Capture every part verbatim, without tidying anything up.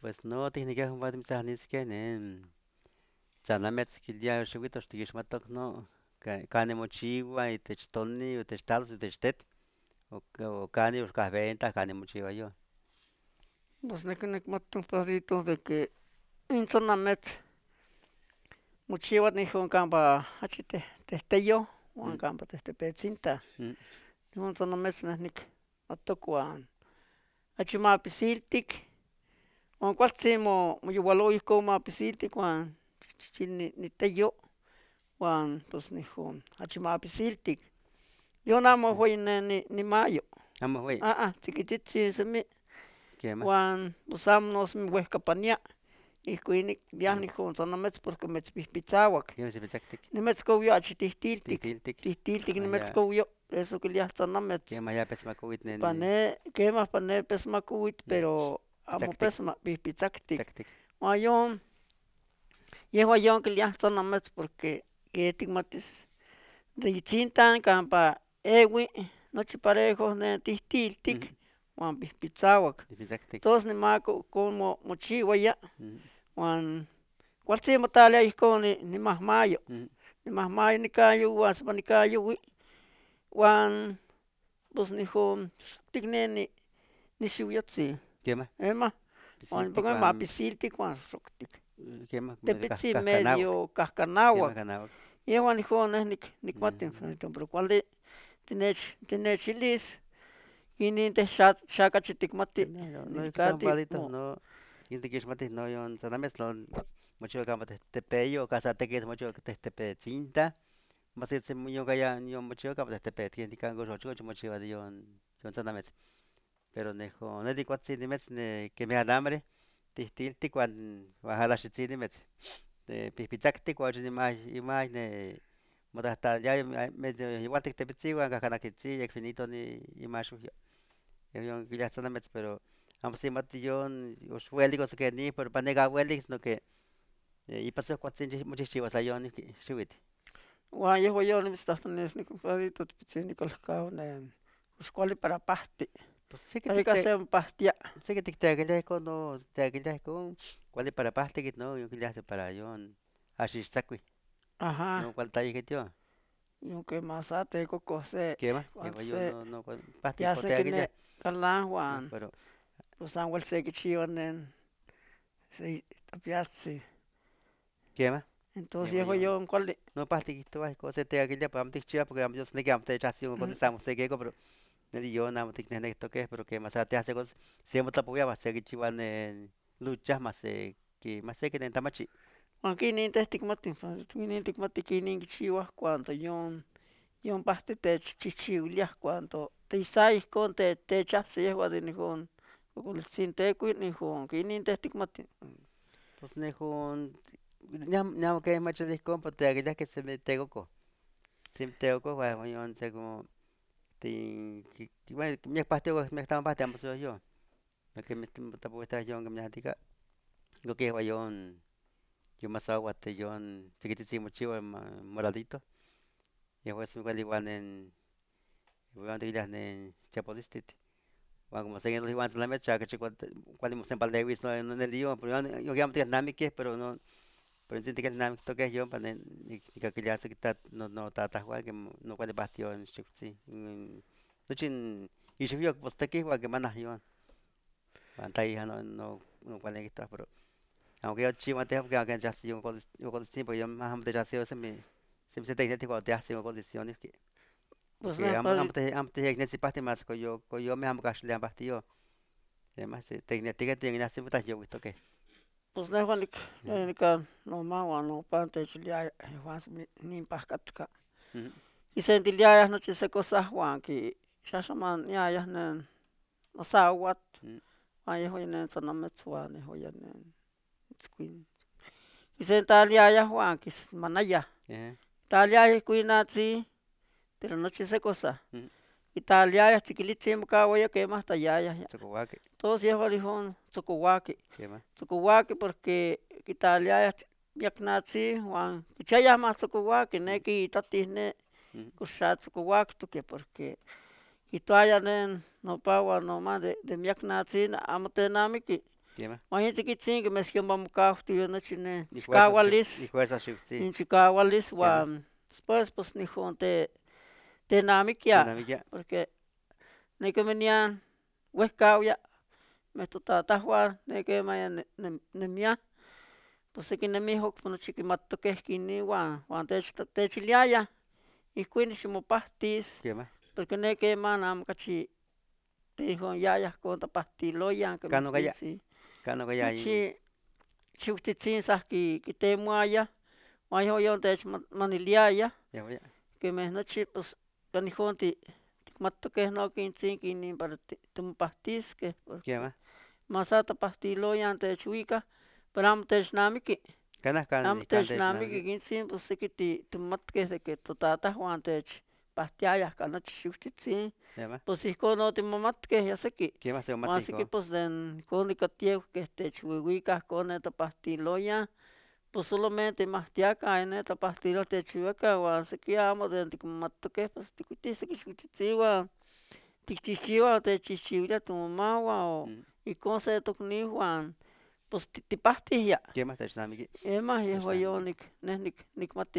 Pues no tihnikiah ompa timitsahniskeh nen tzanametz kiliah xiuitl tikixmatok no ka- kanin mochiua itech toni, itech tlatl, itech tetl, o o canin oncah venta canin mochiuayah. Pues niqui nicmati un pedacito de que in tzanametz mochiua nijon campa achi teh tehteyoh uan Mm, campa tehtepetzintah, mm, non tzanametz neh nicmatok uan achi mapisiltic uan cualtzin mo moyoualoua ihcon mapisiltic uan chichini niteyo uan pos nihon achi mapisiltic, yon amo mm. uehueyi ne ni nimayo, Amo ueyi, ah, ah, tziquitzitzin semi quemah, uan pos amo nos wehcapania, ihcon niquilia nihon tzanametz porque metzpihpitzauac, quemah xipitzactic, nimetzcouia achi tihtiltic, titiltic, tihtiltic ah ya, nimetzcouio, eso quiliah tzanametz, quemah ya petzmacouit pa nen ne quemah pa ne pesmacouit mm, pero amo pitzactic, pesma pihpitzactic, pitzactic, uan yon yehuan yon quiliah tzanametz porque que ticmatis de itzintlan campa eui nochi parejo ne tihtiltic mm, uan pihpitzauac, tipitzactic, tos nimaco ohcon mo mochiuaya mm, uan cualtzin motlalia ihcon ni nimahmayo, mm, nimahmayo nicayo uan sepa nicayoui uan pos nihon ticneni nixiuyotzin, quemah, emah, uan pisiltic nipaca uan mapisiltic uan xoxoctic, quemah medio cah- tepitzin cahcanauac, medio quemah cahcanauac, canauac, yehuan ihcon neh nic nicmati, mm. pero cuali tinech tinechilis inin teh xa xacachi ticmati No, no, no, quizá un nicati vadito, mo no, yo tiquixmatih no yon tzanametz, no, mochiua campa teh tepeyo, o casa tequitl mochiua teh tepetzintah, masitzin yon caya yon mochiua campa teh tepetzin, nican coxochoch mochiua de yon yon tzanametz, pero nejo neh ticuatzin nimetz ne quemeh alambre, tihtiltic uan uan alaxitzin nimetz, de pihpitzactic uan nimah imah ne motahtaniliaya medio youaltic tepitzin uan cahcanaquitzin yec finito ni imaxohyo, yon quiliah tzanametz, pero amo simati yon ox uelik noso quenih, pero pa neh uelik, sino que ipa sehcuatzin mochihchiua sa yon niqui xiuitl. uan yehuan yon nimitztlahtlanilis nicompadrito tipitzin nicalcau nen cox cuali para pahti, Pues seki para ica ticte se pahtia, seki tictequiliah ihcon no tequiliah ihcon cuali para pahtic no yon quiliah para yon axixtzacuih, ajá, yon cuali tlaihitio, yon quemah sa tecocoh se quemah, cuando yehuan yon se no no cuali pahtic ihcon yase quine tequiliah, calan no, uan pero pos amo uel se quichiua nen se tapiatzin, quemah, entos yehuan yehuan yon yon cuali, no pahtic ihtoua ihcon se tequiliah, pero amo ticchiuah porque amo yosnequi amo techahsi yon mm, cuali amo sequeco, pero neh yon amo ticnehnectoqueh, pero quemah sa tiahsi cos se motlapoviah mas se quichiua ne lucha mas se qui mas se quinentamachi. uan quinin teh ticmati, inin ticmati quinin quichiuah cuando yon yon pahti techchihchiuiliah cuando tisa ihcon te techahsi yehuan de nihon cocoliztzin tecui nihon quinin teh ticmati, Pues nehon neh amo neh amo queh mach de ihcon pero tequiliah que semi tecocoh, semi tecocoh uan yon secomo tin qui qui bueno miac pahtiocah miac tamapahtih amo sohyon, no quemeh timotlapowihtah yon quimiahtica, non quehua yon yon masauatte yon tziquitzitzin mochiua ma- moradito, yehuan san cuali igual nen iuan tiquiliah nen chapolistlitl, uan como seki iuan tzanametz xa cachi cuali cuali mosempaleuis no neli yon, pero yon yon amo tiquelnamiquih, pero no pero intzin tiquelnamictoqueh yon pa neh nic- nicaquilia seki tat no notatahhuan quema no cuali pahtih yon xiutzin, in nochi in ixiuyoc postekih uan quemanah yon, uan tlaih no no no cuali niquihtowa, pero amo queman tikchiuatih porque amo queman techahsi yon cocolis cocolitzin porque yon amo techahsidos semi semi seteicneti cuando tiahsi cocolis yon noihqui, pues porque neh amo amo cuali, te amo tiyecnesi pahtih mas coyo coyomeh amo caxiliah pahtiyom, además teicnetiqueh tiquinahsi motah yowihtoqueh. pues nehuan nic nican noman uan nopan techiliaya yehuan semi ninpahcatka, Ujú, quisentiliayah nochi secosahhuan qui xaxamaniayah nen nosauatl ujú, uan yehuan nen tzanametz uan yehuan nen itzcuin, quisentlaliayah uan quismanayah, ajá, tlaliayah ihcuinatzin pero nochi secosah, ujú, quitlaliayah tziquilitzin mocauaya quemah hasta yayah ya, tzocouaque, tos yehuan ihon tzocouaque, quemah, tzocouaque porque quitlaliayah miacnatzin uan quichiayah mas tzocouaque ujú, neh quiitatih neh ujú, cox xa tzocouactoque porque quihtoaya nen nopah uan noman de de miacnatzin amo tenamiqui Quema. Huan yotziquitzin mesqui omomocautiu nochi ne Ni fuerza, chicaualis, ni fuerza xiuhtzi. inchicaualis Quema. huan después pues nihon te tenamiquia Tenamiquia. porque niquih nian uehcauya mehtotatahua nequemaya ne- ne- nemiah pos sequinemih oc nochi quimattoqueh quinin huan huan tech techiliayah ihcuin ximopahtis Quema. porque ne queman amo cachi tehua yayah contapahtiloyan quemeh Cano caya, quintzin cano caya in. nochi xiuhtzitzin sa qui quitemoayah huan yehuan techmaniliayah Ya ya. quemeh nochi pos canihon ti ticmatoqueh no quintzin quinin para ti timopahtisqueh porque Quema. mas sa tapahtiloyan techuicah pero amo technamiqui, Canah can amo can technamiqui technamiqui. quintzin pos sequi ti timomatqueh de que totatahhuan techpahtiayah ca nochi xiuhtzitzin Quema. pos ihcon no timomatqueh ya sequi Quema se huan omati sequi ihcon. pos den ihcon nicatieuhqueh techuiuicah ihcon netapahtiloyan pos solamente mahtiacah netapahtiloh techuicah huan sequi amo den ticmomattoqueh pos ticuitih sequi xiuhtzitzin huan ticchihchiuah techchihchiuilia tomomauan o Mm. ihcon se tocniu huan pos titipahtih ya, Quema technamiqui. emah yehua Technamiqui. yonic neh nic nicmati.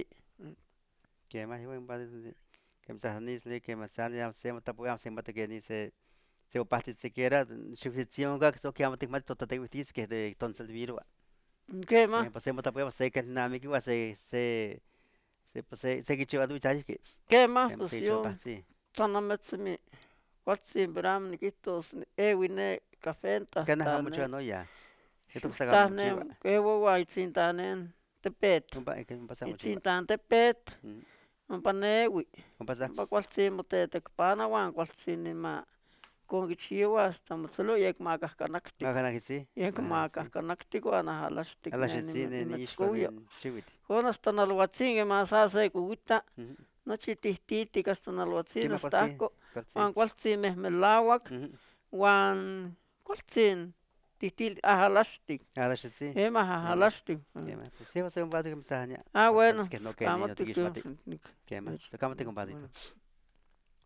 Quema igual in quemeh sasanisli quemeh san amo semotapouia amo semati quenih se se opahtis siquiera xiuhtzitzin oncah so que amo ticmati totatehuihtisqueh de tonselviroa. Quemah, Pues semotapouia se quelnamiquiua se se se pues se sequichiua nochayihqui. quemah Quemah pos sequichiua yon pahtzin. san nometzin cualtzin pero amo niquihtos eui ne café Canah amo tahtane mochiua noyah. Ito pues amo xiuhtahne mochiua. queuaua itzintane tepetl, Ompa ompa se amo mochiua. itzintlan tepetl Mm. ompa neui, Ompa sa. ompa cualtzin motetekpana huan cualtzin nima ihcon quichiua hasta motzalo yecmacahcanactic, Macanaquitzi. yecmacahcanactic huan ahalaxtic ne Alaxitzin nime- ne niixco nimetzcouyo. nin xiuitl. Con hasta nalhuatzin mas sa se couita Ujú. nochi tihtitic hasta nalhuatzin Quemah hasta cualtzin, ahco cualtzin. huan cualtzin mehmelauac Ujú. huan cualtzin tihtil ahalaxtic, Alaxitzin. emah Quemah. ahalaxtic. Quemah. Pues sí, pues un padre que me está Ah, bueno, que no pues que ni no cámate que tiquixmati. nic Quemah. nech- So camo te bueno. compadrito.